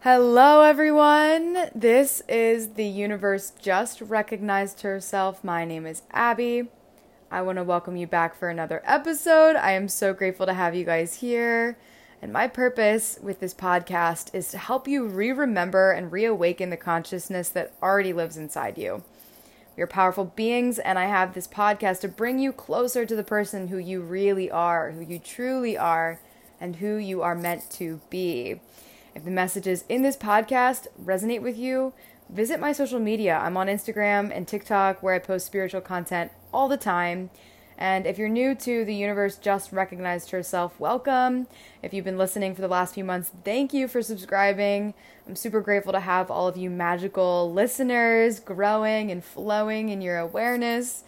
Hello, everyone. This is The Universe Just Recognized Herself. My name is Abby. I want to welcome you back for another episode. I am so grateful to have you guys here. And my purpose with this podcast is to help you remember and reawaken the consciousness that already lives inside you. You're powerful beings, and I have this podcast to bring you closer to the person who you really are, who you truly are, and who you are meant to be. If the messages in this podcast resonate with you, visit my social media. I'm on Instagram and TikTok where I post spiritual content all the time. And if you're new to The Universe Just Recognized Herself, welcome. If you've been listening for the last few months, thank you for subscribing. I'm super grateful to have all of you magical listeners growing and flowing in your awareness.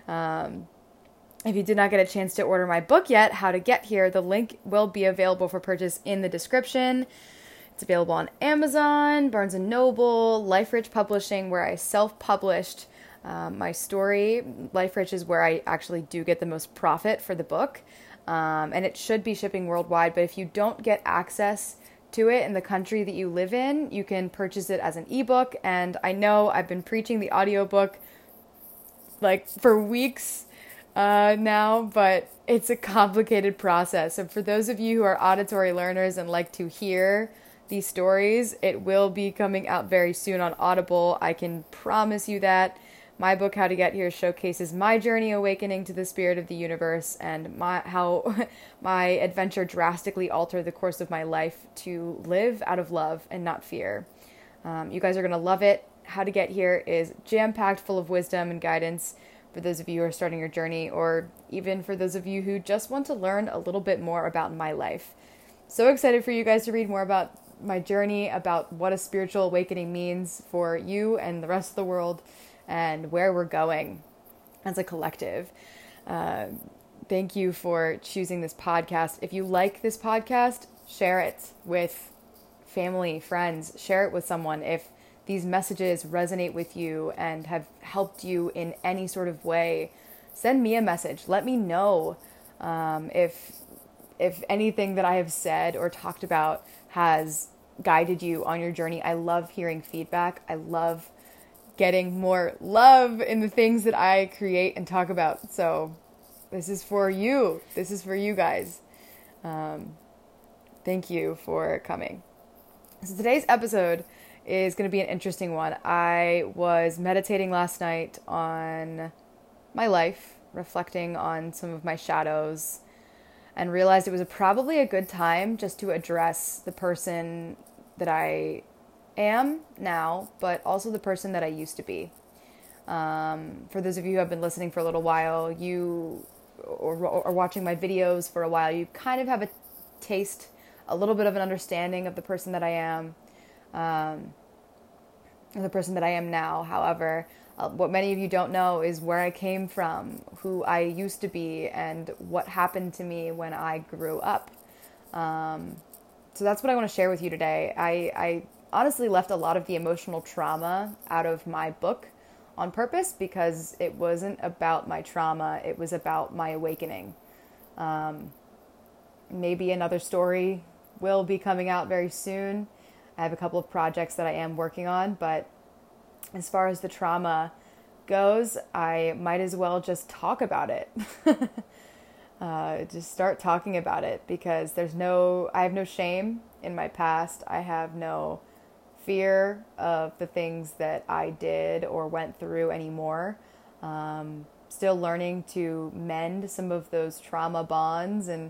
If you did not get a chance to order my book yet, How to Get Here, the link will be available for purchase in the description. It's available on Amazon, Barnes & Noble, Life Rich Publishing, where I self-published my story. Life Rich is where I actually do get the most profit for the book, and it should be shipping worldwide. But if you don't get access to it in the country that you live in, you can purchase it as an ebook. And I know I've been preaching the audiobook like for weeks now, but it's a complicated process. So for those of you who are auditory learners and like to hear these stories, it will be coming out very soon on Audible. I can promise you that. My book, How to Get Here, showcases my journey awakening to the spirit of the universe and how my adventure drastically altered the course of my life to live out of love and not fear. You guys are going to love it. How to Get Here is jam-packed full of wisdom and guidance for those of you who are starting your journey, or even for those of you who just want to learn a little bit more about my life. So excited for you guys to read more about my journey, about what a spiritual awakening means for you and the rest of the world, and where we're going as a collective. Thank you for choosing this podcast. If you like this podcast, share it with family, friends, share it with someone. If these messages resonate with you and have helped you in any sort of way, send me a message. Let me know if anything that I have said or talked about has guided you on your journey. I love hearing feedback. I love getting more love in the things that I create and talk about. So this is for you. This is for you guys. Thank you for coming. So today's episode is going to be an interesting one. I was meditating last night on my life, reflecting on some of my shadows, and realized it was probably a good time just to address the person that I am now, but also the person that I used to be. For those of you who have been listening for a little while, or watching my videos for a while, you kind of have a taste, a little bit of an understanding of the person that I am, the person that I am now. However, what many of you don't know is where I came from, who I used to be, and what happened to me when I grew up. So that's what I want to share with you today. I honestly left a lot of the emotional trauma out of my book on purpose because it wasn't about my trauma. It was about my awakening. Maybe another story will be coming out very soon. I have a couple of projects that I am working on, but as far as the trauma goes, I might as well just talk about it. Just start talking about it because I have no shame in my past. I have no fear of the things that I did or went through anymore. Still learning to mend some of those trauma bonds and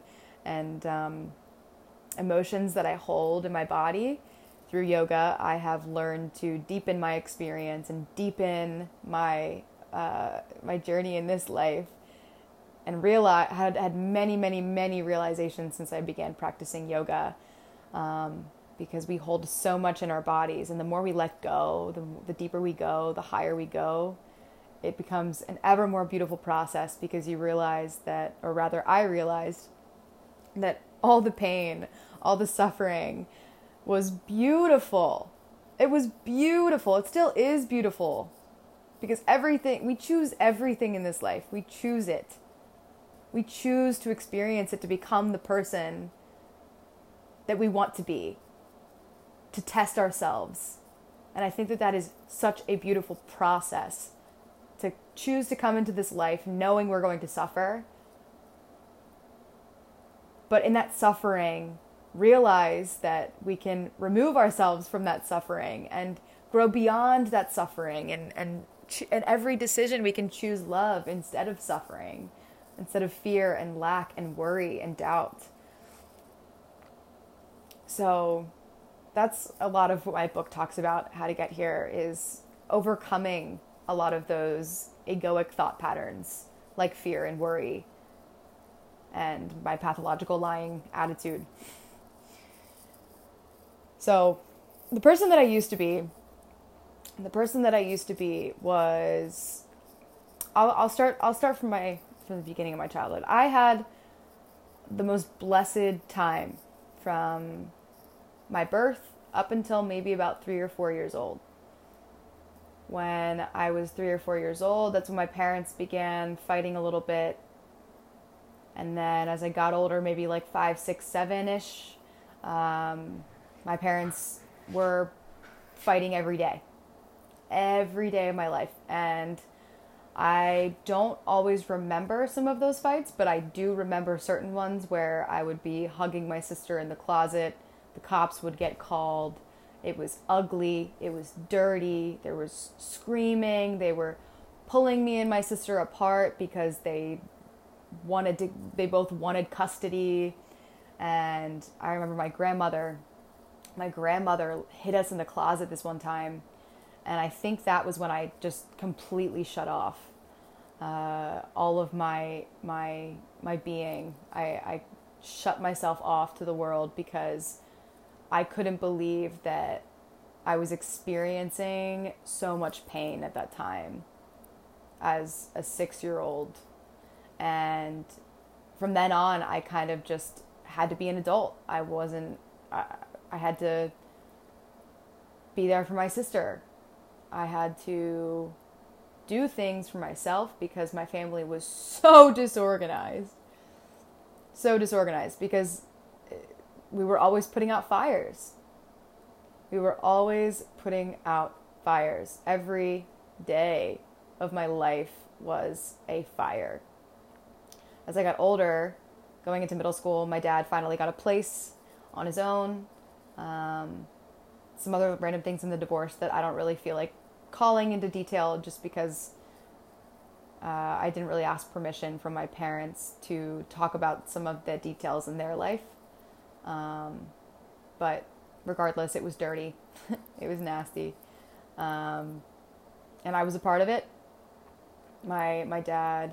emotions that I hold in my body. Through yoga, I have learned to deepen my experience and deepen my journey in this life, and had many realizations since I began practicing yoga, because we hold so much in our bodies, and the more we let go, the deeper we go, the higher we go. It becomes an ever more beautiful process because you realize that, or rather I realized that all the pain, all the suffering was beautiful. It was beautiful. It still is beautiful because we choose everything in this life. We choose it. We choose to experience it, to become the person that we want to be, to test ourselves. And I think that that is such a beautiful process, to choose to come into this life knowing we're going to suffer. But in that suffering, realize that we can remove ourselves from that suffering and grow beyond that suffering. And every decision we can choose love instead of suffering, instead of fear and lack and worry and doubt. So that's a lot of what my book talks about, How to Get Here, is overcoming a lot of those egoic thought patterns like fear and worry and my pathological lying attitude. So the person that I used to be was, I'll start from the beginning of my childhood. I had the most blessed time from my birth up until maybe about 3 or 4 years old. When I was 3 or 4 years old, that's when my parents began fighting a little bit. And then as I got older, maybe like 5, 6, 7-ish, my parents were fighting every day of my life. And I don't always remember some of those fights, but I do remember certain ones where I would be hugging my sister in the closet. The cops would get called. It was ugly. It was dirty. There was screaming. They were pulling me and my sister apart because they both wanted custody. And I remember my grandmother hid us in the closet this one time. And I think that was when I just completely shut off all of my being. I shut myself off to the world because I couldn't believe that I was experiencing so much pain at that time as a 6-year-old. And from then on, I kind of just had to be an adult. I had to be there for my sister. I had to do things for myself because my family was so disorganized. So disorganized because we were always putting out fires. Every day of my life was a fire. As I got older, going into middle school, my dad finally got a place on his own. Some other random things in the divorce that I don't really feel like calling into detail just because I didn't really ask permission from my parents to talk about some of the details in their life. But regardless, it was dirty. It was nasty. And I was a part of it. My dad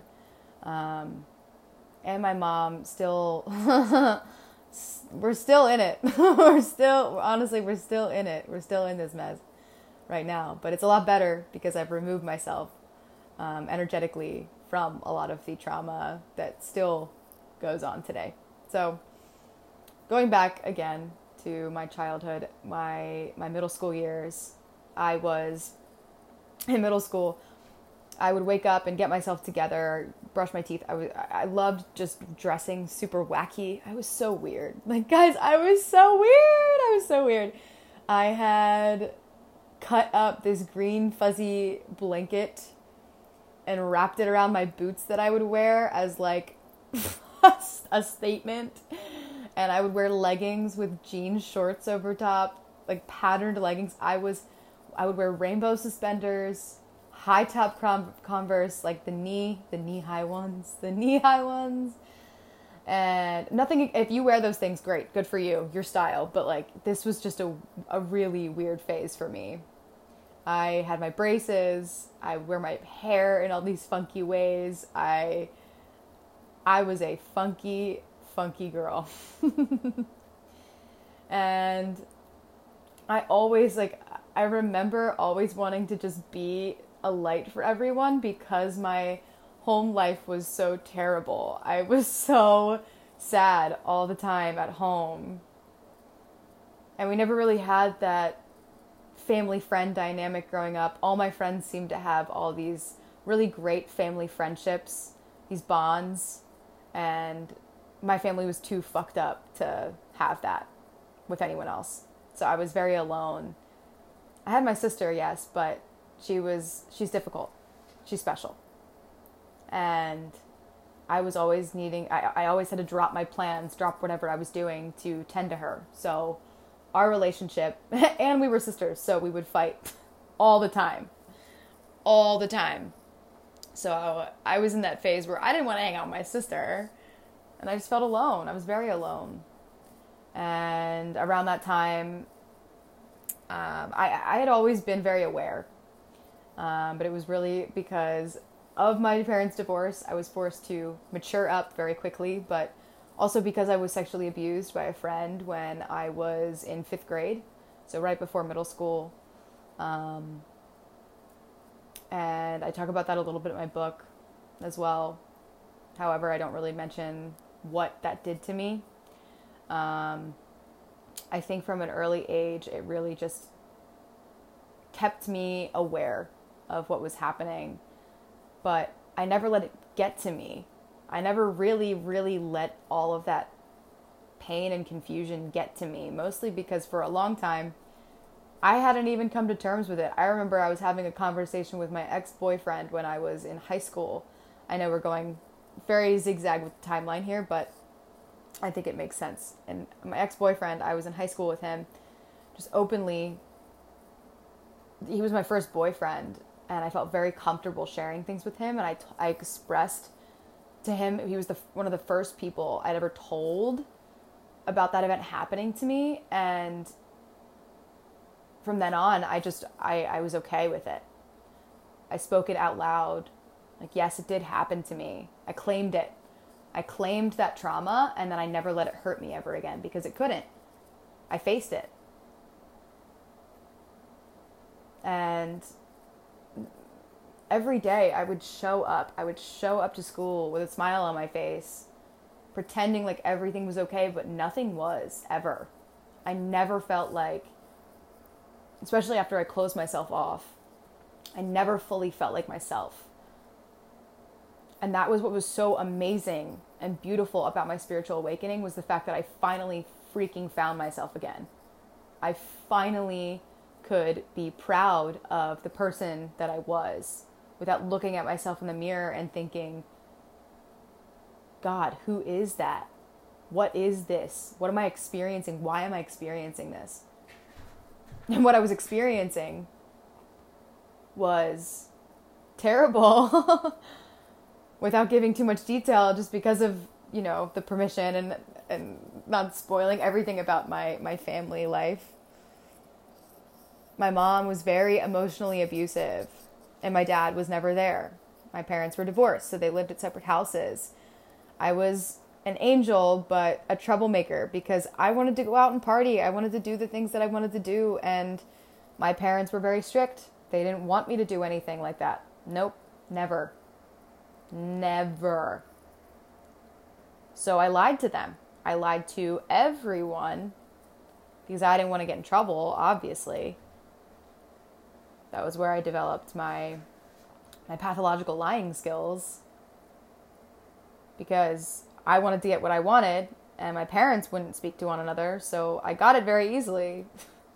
and my mom still we're still in it. We're still in it. We're still in this mess right now. But it's a lot better because I've removed myself energetically from a lot of the trauma that still goes on today. So going back again to my childhood, my middle school years, I was in middle school. I would wake up and get myself together, brush my teeth. I loved just dressing super wacky. I was so weird. Like, guys, I was so weird. I had cut up this green fuzzy blanket and wrapped it around my boots that I would wear as like a statement. And I would wear leggings with jean shorts over top, like patterned leggings. I would wear rainbow suspenders, high top Converse, like the knee high ones. And nothing, if you wear those things, great, good for you, your style. But like, this was just a really weird phase for me. I had my braces. I wear my hair in all these funky ways. I was a funky girl. And I remember always wanting to just be a light for everyone because my home life was so terrible. I was so sad all the time at home. And we never really had that family-friend dynamic growing up. All my friends seemed to have all these really great family friendships, these bonds, and my family was too fucked up to have that with anyone else. So I was very alone. I had my sister, yes, but she's difficult. She's special. And I was always I always had to drop my plans, drop whatever I was doing to tend to her. So our relationship, and we were sisters, so we would fight all the time. All the time. So I was in that phase where I didn't want to hang out with my sister, and I just felt alone. I was very alone. And around that time, I had always been very aware. But it was really because of my parents' divorce, I was forced to mature up very quickly, but also because I was sexually abused by a friend when I was in 5th grade, so right before middle school. And I talk about that a little bit in my book as well. However, I don't really mention what that did to me. I think from an early age, it really just kept me aware of what was happening. But I never let it get to me. I never really, really let all of that pain and confusion get to me. Mostly because for a long time, I hadn't even come to terms with it. I remember I was having a conversation with my ex-boyfriend when I was in high school. I know we're going very zigzag with the timeline here, but I think it makes sense. And my ex-boyfriend, I was in high school with him, just openly. He was my first boyfriend, and I felt very comfortable sharing things with him. And I expressed to him, he was one of the first people I'd ever told about that event happening to me. And from then on, I was okay with it. I spoke it out loud. Like, yes, it did happen to me. I claimed it. I claimed that trauma, and then I never let it hurt me ever again because it couldn't. I faced it. And every day I would show up. I would show up to school with a smile on my face, pretending like everything was okay, but nothing was, ever. I never felt like, especially after I closed myself off, I never fully felt like myself. And that was what was so amazing and beautiful about my spiritual awakening, was the fact that I finally freaking found myself again. I finally could be proud of the person that I was without looking at myself in the mirror and thinking, God, who is that? What is this? What am I experiencing? Why am I experiencing this? And what I was experiencing was terrible. Without giving too much detail, just because of, the permission and not spoiling everything about my family life. My mom was very emotionally abusive, and my dad was never there. My parents were divorced, so they lived at separate houses. I was an angel, but a troublemaker, because I wanted to go out and party. I wanted to do the things that I wanted to do, and my parents were very strict. They didn't want me to do anything like that. Nope, never. Never. So I lied to them. I lied to everyone because I didn't want to get in trouble, obviously. That was where I developed my pathological lying skills, because I wanted to get what I wanted and my parents wouldn't speak to one another, so I got it very easily.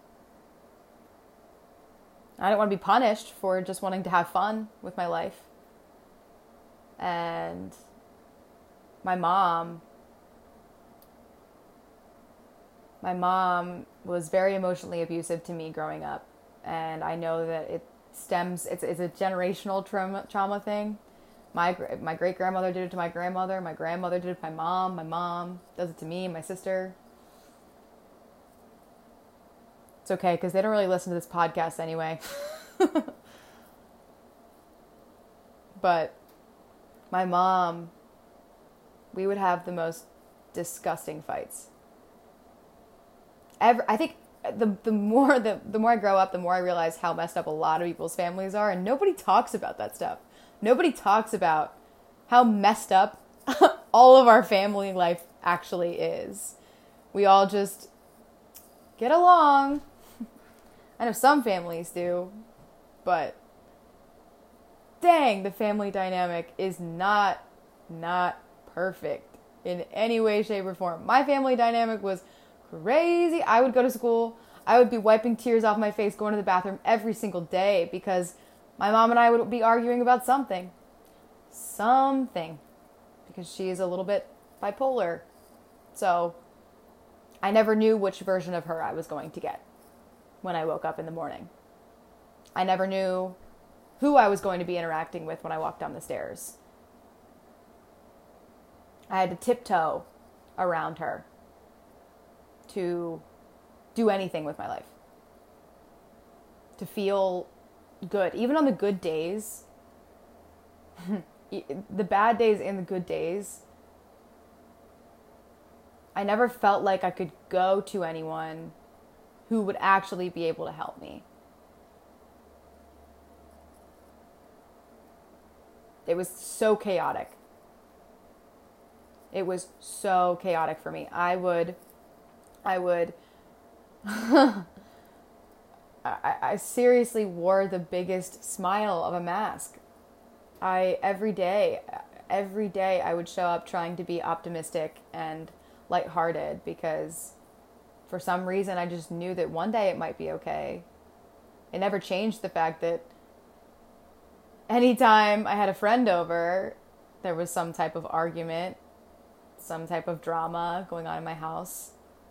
I didn't want to be punished for just wanting to have fun with my life. And my mom was very emotionally abusive to me growing up. And I know that it's a generational trauma thing. My great-grandmother did it to my grandmother. My grandmother did it to my mom. My mom does it to me and my sister. It's okay, because they don't really listen to this podcast anyway. But my mom, we would have the most disgusting fights. I think the more I grow up, the more I realize how messed up a lot of people's families are, and nobody talks about that stuff. Nobody talks about how messed up all of our family life actually is. We all just get along. I know some families do, but dang, the family dynamic is not perfect in any way, shape, or form. My family dynamic was crazy. I would go to school. I would be wiping tears off my face, going to the bathroom every single day because my mom and I would be arguing about something. Because she is a little bit bipolar. So I never knew which version of her I was going to get when I woke up in the morning. I never knew who I was going to be interacting with when I walked down the stairs. I had to tiptoe around her to do anything with my life. To feel good. Even on the good days, the bad days and the good days, I never felt like I could go to anyone who would actually be able to help me. It was so chaotic. It was so chaotic for me. I would I seriously wore the biggest smile of a mask. Every day I would show up trying to be optimistic and lighthearted because for some reason I just knew that one day it might be okay. It never changed the fact that anytime I had a friend over, there was some type of argument, some type of drama going on in my house.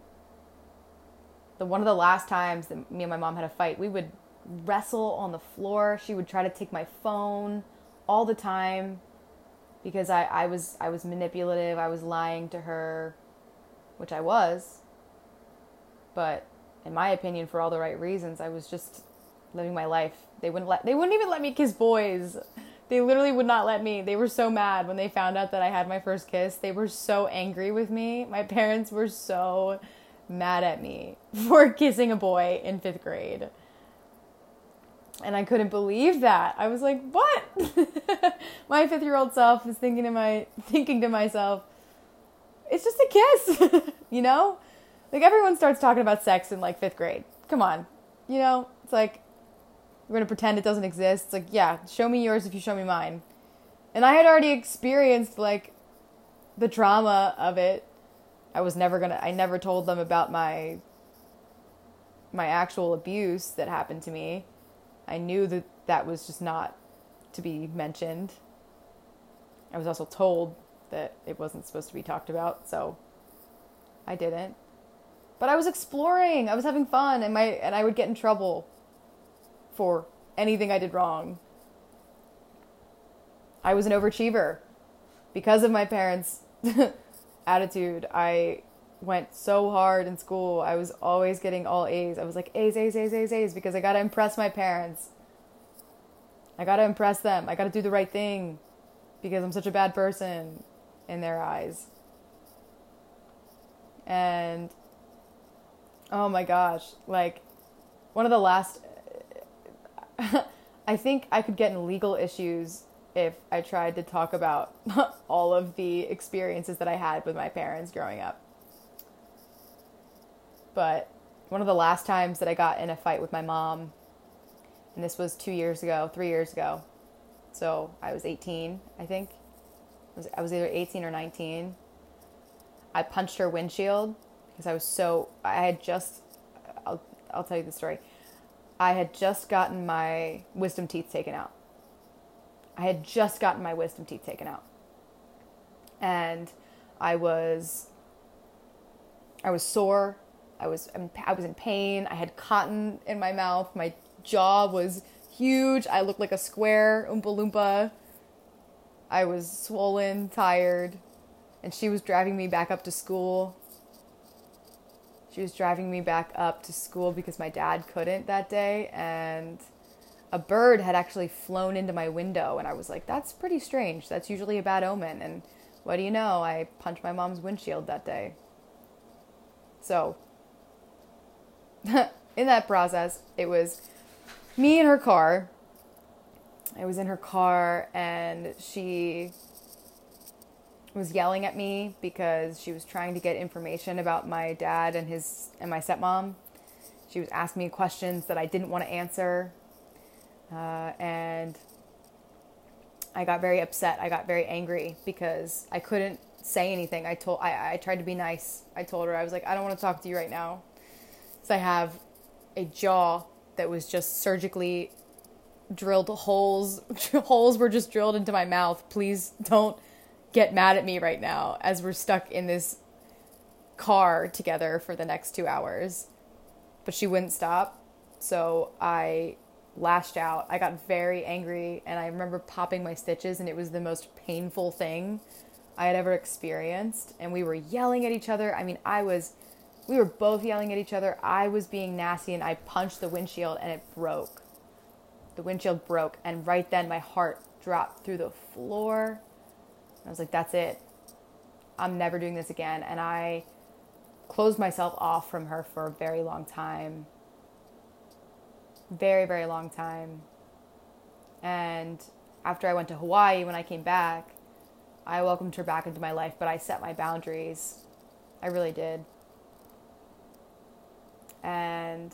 One of the last times that me and my mom had a fight, we would wrestle on the floor. She would try to take my phone all the time because I was manipulative. I was lying to her, which I was. But in my opinion, for all the right reasons, I was just living my life. They wouldn't even let me kiss boys. They literally would not let me. They were so mad when they found out that I had my first kiss. They were so angry with me. My parents were so mad at me for kissing a boy in 5th grade. And I couldn't believe that. I was like, what? My 5-year-old self is thinking to myself, it's just a kiss, you know? Like everyone starts talking about sex in like 5th grade. Come on. You know, it's like, we're going to pretend it doesn't exist. It's like, yeah, show me yours if you show me mine. And I had already experienced like the trauma of it. I never told them about my actual abuse that happened to me. I knew that was just not to be mentioned. I was also told that it wasn't supposed to be talked about, so I didn't. But I was exploring. I was having fun, and I would get in trouble for anything I did wrong. I was an overachiever because of my parents' attitude. I went so hard in school. I was always getting all A's. I was like A's because I got to impress my parents. I got to impress them. I got to do the right thing because I'm such a bad person in their eyes. And oh my gosh, like one of the last I think I could get in legal issues if I tried to talk about all of the experiences that I had with my parents growing up. But one of the last times that I got in a fight with my mom, and this was 3 years ago. So I was 18, I think. I was either 18 or 19. I punched her windshield because I'll tell you the story. I had just gotten my wisdom teeth taken out. And I was sore. I was in pain. I had cotton in my mouth. My jaw was huge. I looked like a square Oompa Loompa. I was swollen, tired, and she was driving me back up to school. Because my dad couldn't that day, and a bird had actually flown into my window, and I was like, that's pretty strange. That's usually a bad omen. And what do you know? I punched my mom's windshield that day. So in that process, it was me in her car. I was in her car, and she was yelling at me because she was trying to get information about my dad and my stepmom. She was asking me questions that I didn't want to answer. And I got very upset. I got very angry because I couldn't say anything. I tried to be nice. I told her, I was like, I don't want to talk to you right now. So I have a jaw that was just surgically drilled holes. Holes were just drilled into my mouth. Please don't get mad at me right now as we're stuck in this car together for the next 2 hours. But she wouldn't stop. So I lashed out. I got very angry, and I remember popping my stitches, and it was the most painful thing I had ever experienced. And we were yelling at each other. I mean, we were both yelling at each other. I was being nasty, and I punched the windshield, and it broke. The windshield broke, and right then my heart dropped through the floor. I was like, that's it. I'm never doing this again. And I closed myself off from her for a very long time. Very, very long time. And after I went to Hawaii, when I came back, I welcomed her back into my life, but I set my boundaries. I really did. And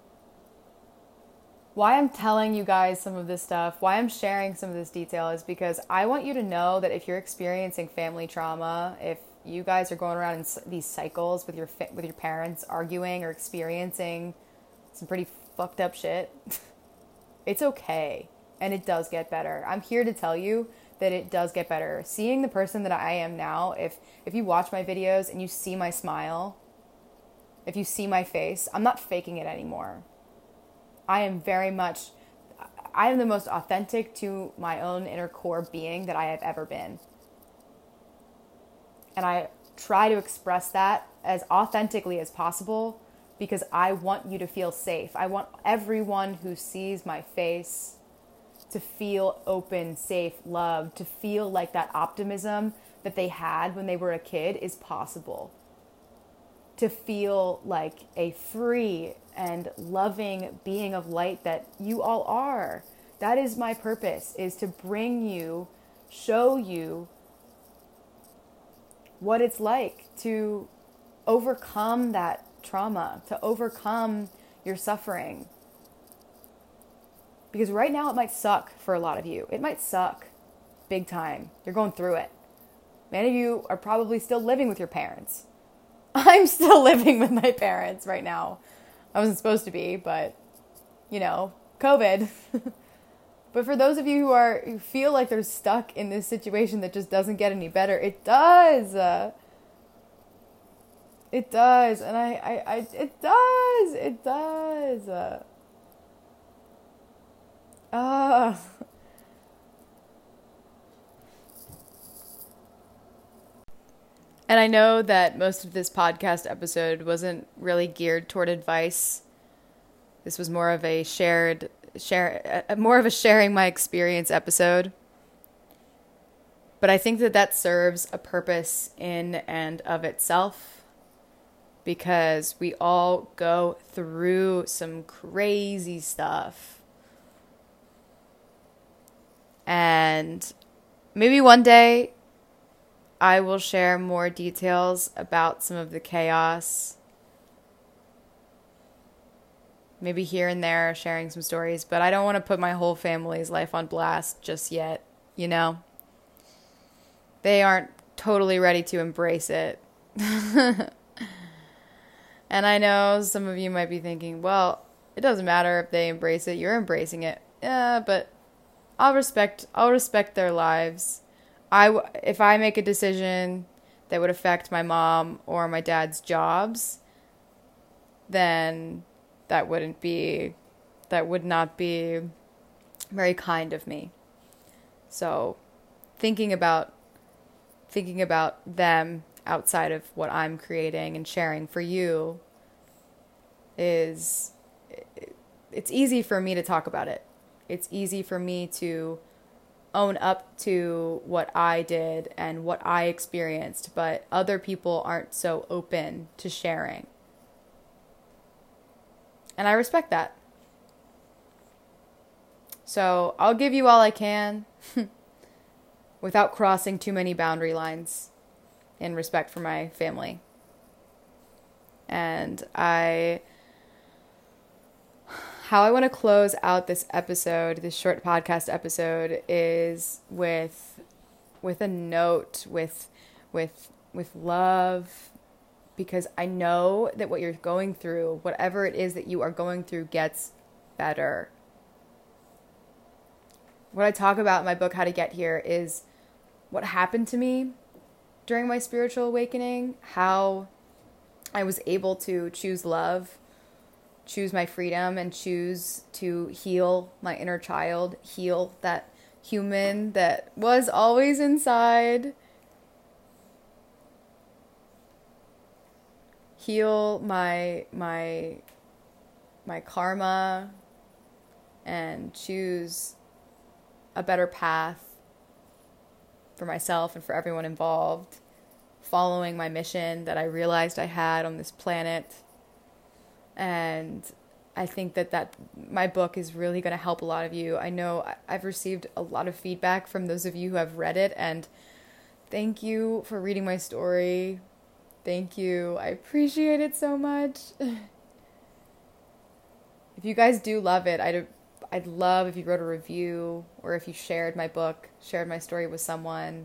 why I'm telling you guys some of this stuff, why I'm sharing some of this detail is because I want you to know that if you're experiencing family trauma, if you guys are going around in these cycles with your parents arguing or experiencing some pretty fucked up shit, it's okay. And it does get better. I'm here to tell you that it does get better. Seeing the person that I am now, if you watch my videos and you see my smile, if you see my face, I'm not faking it anymore. I am the most authentic to my own inner core being that I have ever been. And I try to express that as authentically as possible because I want you to feel safe. I want everyone who sees my face to feel open, safe, loved, to feel like that optimism that they had when they were a kid is possible. To feel like a free and loving being of light that you all are. That is my purpose, is to bring you, show you what it's like to overcome that trauma, to overcome your suffering. Because right now it might suck for a lot of you. It might suck big time. You're going through it. Many of you are probably still living with your parents. I'm still living with my parents right now. I wasn't supposed to be, but, COVID. But for those of you who feel like they're stuck in this situation that just doesn't get any better, it does. It does. And it does. It does. And I know that most of this podcast episode wasn't really geared toward advice. This was more of a more of a sharing my experience episode. But I think that serves a purpose in and of itself, because we all go through some crazy stuff. And maybe one day I will share more details about some of the chaos. Maybe here and there sharing some stories, but I don't want to put my whole family's life on blast just yet, They aren't totally ready to embrace it. And I know some of you might be thinking, well, it doesn't matter if they embrace it, you're embracing it. Yeah, but I'll respect their lives. If I make a decision that would affect my mom or my dad's jobs, then that would not be very kind of me. So thinking about them outside of what I'm creating and sharing for you it's easy for me to talk about it. It's easy for me to own up to what I did and what I experienced, but other people aren't so open to sharing. And I respect that. So I'll give you all I can without crossing too many boundary lines in respect for my family. And how I want to close out this episode, this short podcast episode, is with a note, with love, because I know that what you're going through, whatever it is that you are going through, gets better. What I talk about in my book, How to Get Here, is what happened to me during my spiritual awakening, how I was able to choose love, choose my freedom, and choose to heal my inner child, heal that human that was always inside, heal my karma, and choose a better path for myself and for everyone involved, following my mission that I realized I had on this planet. And I think that my book is really going to help a lot of you. I know I've received a lot of feedback from those of you who have read it, and thank you for reading my story. Thank you. I appreciate it so much. If you guys do love it, I'd love if you wrote a review, or if you shared my book, shared my story with someone.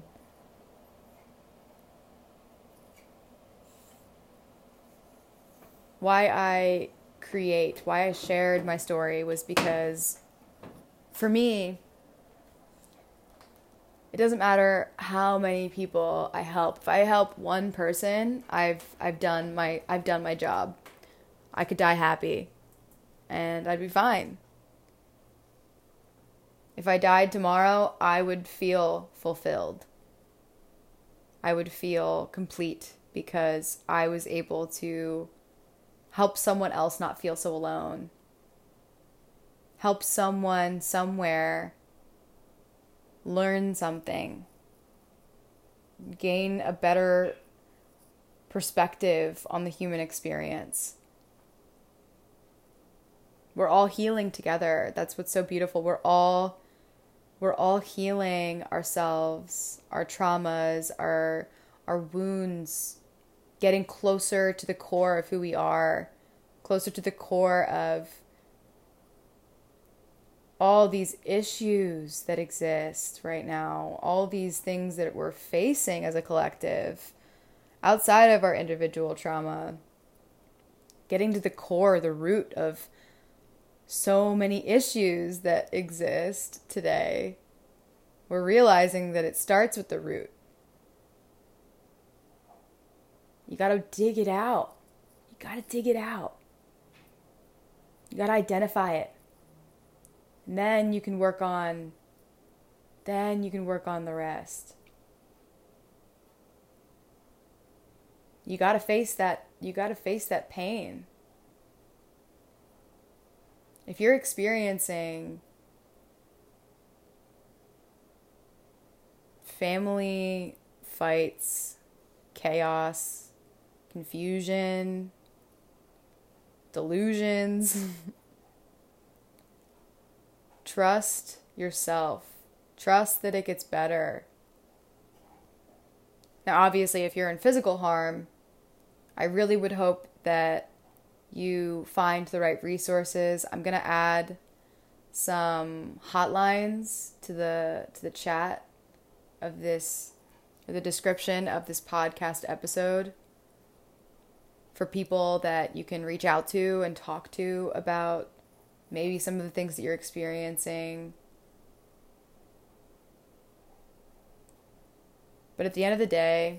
Why I shared my story was because, for me, it doesn't matter how many people I help. If I help one person, I've done my job. I could die happy, and I'd be fine. If I died tomorrow, I would feel fulfilled. I would feel complete because I was able to help someone else not feel so alone. Help someone somewhere learn something. Gain a better perspective on the human experience. We're all healing together. That's what's so beautiful. We're all healing ourselves, our traumas, our wounds, getting closer to the core of who we are, closer to the core of all these issues that exist right now, all these things that we're facing as a collective, outside of our individual trauma, getting to the core, the root of so many issues that exist today. We're realizing that it starts with the root. You got to dig it out. You got to dig it out. You got to identify it. And then you can work on the rest. You got to face that pain. If you're experiencing family fights, chaos, confusion, delusions, trust yourself. Trust that it gets better. Now, obviously, if you're in physical harm, I really would hope that you find the right resources. I'm going to add some hotlines to the chat of this, or the description of this podcast episode, for people that you can reach out to and talk to about maybe some of the things that you're experiencing. But at the end of the day,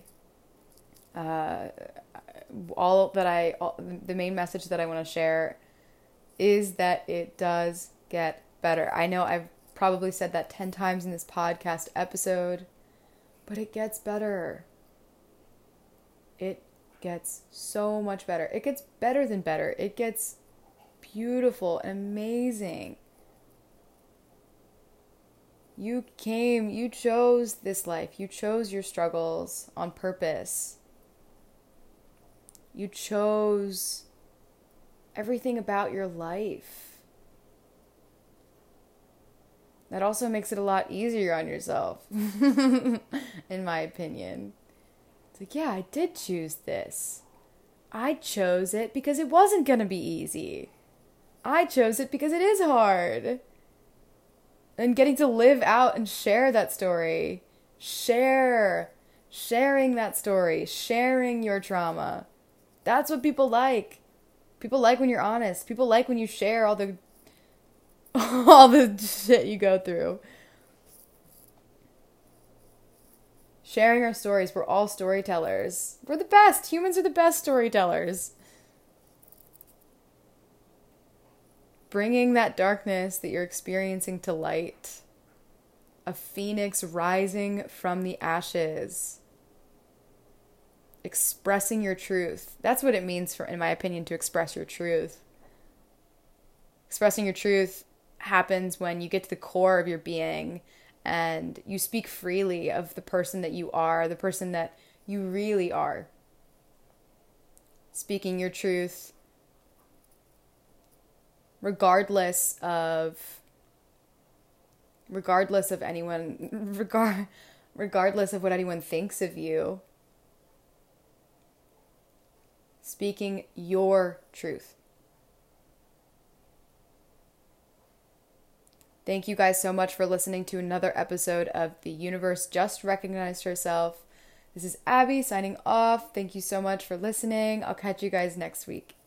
the main message that I want to share is that it does get better. I know I've probably said that 10 times in this podcast episode, but it gets better. It gets so much better. It gets better than better. It gets beautiful and amazing. You chose this life. You chose your struggles on purpose. You chose everything about your life. That also makes it a lot easier on yourself, in my opinion. It's like, yeah, I did choose this. I chose it because it wasn't going to be easy. I chose it because it is hard. And getting to live out and share that story. Sharing that story. Sharing your trauma. That's what people like. People like when you're honest. People like when you share all the all the shit you go through. Sharing our stories. We're all storytellers. We're the best. Humans are the best storytellers. Bringing that darkness that you're experiencing to light. A phoenix rising from the ashes. Expressing your truth. That's what it means, in my opinion, to express your truth. Expressing your truth happens when you get to the core of your being and you speak freely of the person that you are, the person that you really are. Speaking your truth regardless of anyone, regardless of what anyone thinks of you. Speaking your truth. Thank you guys so much for listening to another episode of The Universe Just Recognized Herself. This is Abby signing off. Thank you so much for listening. I'll catch you guys next week.